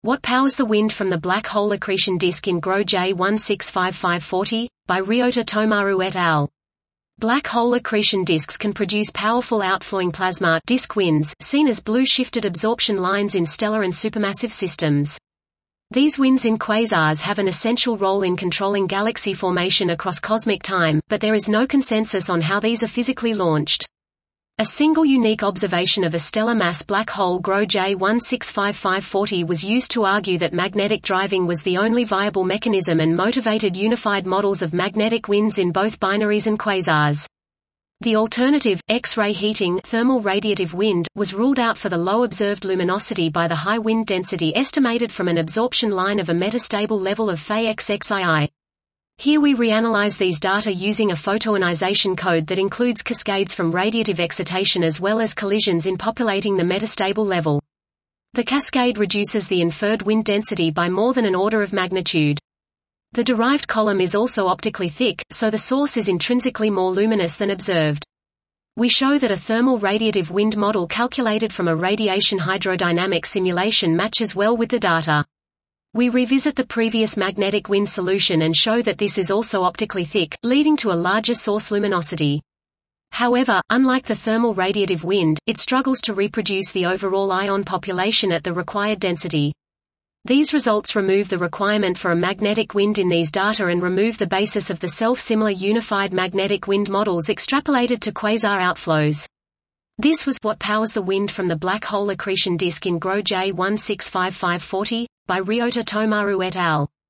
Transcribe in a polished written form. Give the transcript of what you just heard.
What powers the wind from the black hole accretion disk in GRO J165540, by Ryota Tomaru et al. Black hole accretion disks can produce powerful outflowing plasma disk winds, seen as blue shifted absorption lines in stellar and supermassive systems. These winds in quasars have an essential role in controlling galaxy formation across cosmic time, but there is no consensus on how these are physically launched. A single unique observation of a stellar mass black hole GRO J165540 was used to argue that magnetic driving was the only viable mechanism and motivated unified models of magnetic winds in both binaries and quasars. The alternative, X-ray heating thermal radiative wind, was ruled out for the low observed luminosity by the high wind density estimated from an absorption line of a metastable level of Fe XXII. Here we reanalyze these data using a photoionization code that includes cascades from radiative excitation as well as collisions in populating the metastable level. The cascade reduces the inferred wind density by more than an order of magnitude. The derived column is also optically thick, so the source is intrinsically more luminous than observed. We show that a thermal radiative wind model calculated from a radiation hydrodynamic simulation matches well with the data. We revisit the previous magnetic wind solution and show that this is also optically thick, leading to a larger source luminosity. However, unlike the thermal radiative wind, it struggles to reproduce the overall ion population at the required density. These results remove the requirement for a magnetic wind in these data and remove the basis of the self-similar unified magnetic wind models extrapolated to quasar outflows. This was what powers the wind from the black hole accretion disk in GRO J165540, by Ryota Tomaru et al.